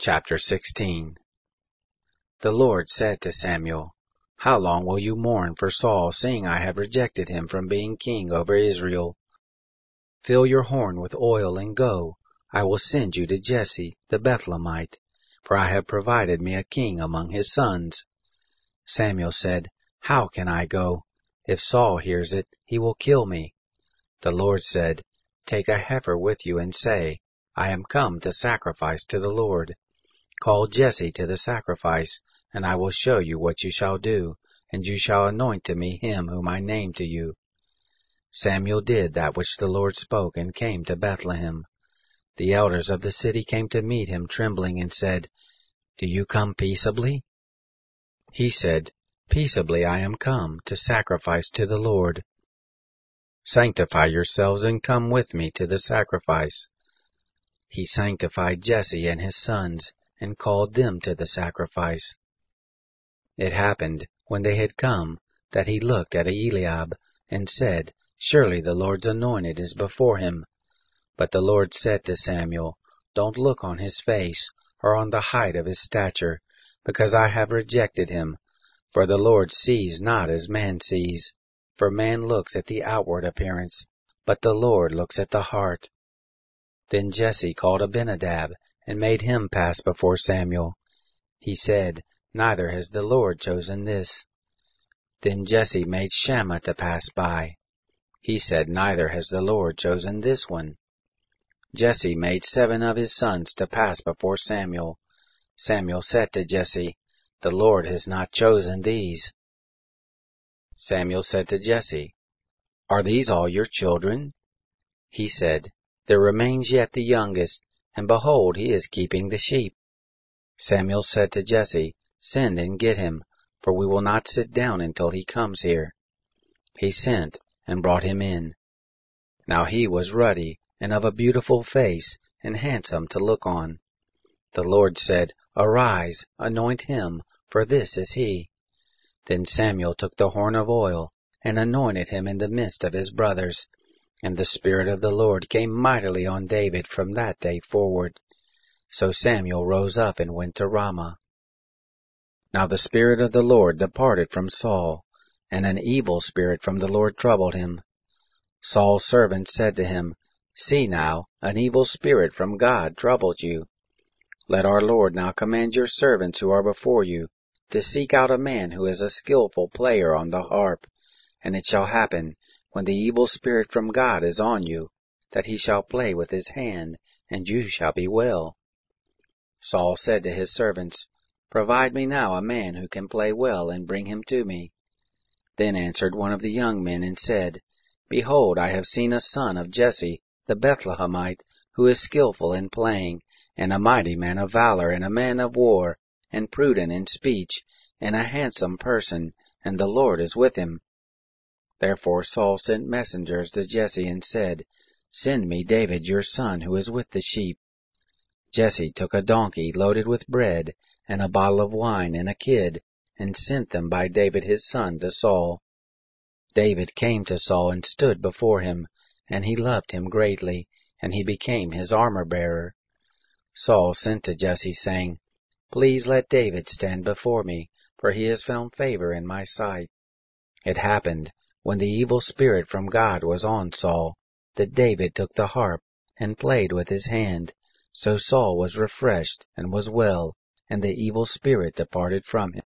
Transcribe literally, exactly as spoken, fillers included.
Chapter sixteen. The Lord said to Samuel, How long will you mourn for Saul, seeing I have rejected him from being king over Israel? Fill your horn with oil and go. I will send you to Jesse the Bethlehemite, for I have provided me a king among his sons. Samuel said, How can I go? If Saul hears it, he will kill me. The Lord said, Take a heifer with you and say, I am come to sacrifice to the Lord. Call Jesse to the sacrifice, and I will show you what you shall do, and you shall anoint to me him whom I name to you. Samuel did that which the Lord spoke, and came to Bethlehem. The elders of the city came to meet him trembling, and said, Do you come peaceably? He said, Peaceably I am come to sacrifice to the Lord. Sanctify yourselves and come with me to the sacrifice. He sanctified Jesse and his sons, and called them to the sacrifice. It happened, when they had come, that he looked at Eliab, and said, Surely the Lord's anointed is before him. But the Lord said to Samuel, Don't look on his face, or on the height of his stature, because I have rejected him. For the Lord sees not as man sees. For man looks at the outward appearance, but the Lord looks at the heart. Then Jesse called Abinadab, and made him pass before Samuel. He said, Neither has the Lord chosen this. Then Jesse made Shammah to pass by. He said, Neither has the Lord chosen this one. Jesse made seven of his sons to pass before Samuel. Samuel said to Jesse, The Lord has not chosen these. Samuel said to Jesse, Are these all your children? He said, There remains yet the youngest, and behold, he is keeping the sheep. Samuel said to Jesse, Send and get him, for we will not sit down until he comes here. He sent, and brought him in. Now he was ruddy, and of a beautiful face, and handsome to look on. The Lord said, Arise, anoint him, for this is he. Then Samuel took the horn of oil, and anointed him in the midst of his brothers. And the Spirit of the Lord came mightily on David from that day forward. So Samuel rose up and went to Ramah. Now the Spirit of the Lord departed from Saul, and an evil spirit from the Lord troubled him. Saul's servants said to him, See now, an evil spirit from God troubled you. Let our Lord now command your servants who are before you, to seek out a man who is a skillful player on the harp, and it shall happen, when the evil spirit from God is on you, that he shall play with his hand, and you shall be well. Saul said to his servants, Provide me now a man who can play well, and bring him to me. Then answered one of the young men, and said, Behold, I have seen a son of Jesse the Bethlehemite, who is skillful in playing, and a mighty man of valor, and a man of war, and prudent in speech, and a handsome person, and the Lord is with him. Therefore Saul sent messengers to Jesse, and said, Send me David your son, who is with the sheep. Jesse took a donkey loaded with bread, and a bottle of wine, and a kid, and sent them by David his son to Saul. David came to Saul and stood before him, and he loved him greatly, and he became his armor-bearer. Saul sent to Jesse, saying, Please let David stand before me, for he has found favor in my sight. It happened, when the evil spirit from God was on Saul, that David took the harp, and played with his hand. So Saul was refreshed, and was well, and the evil spirit departed from him.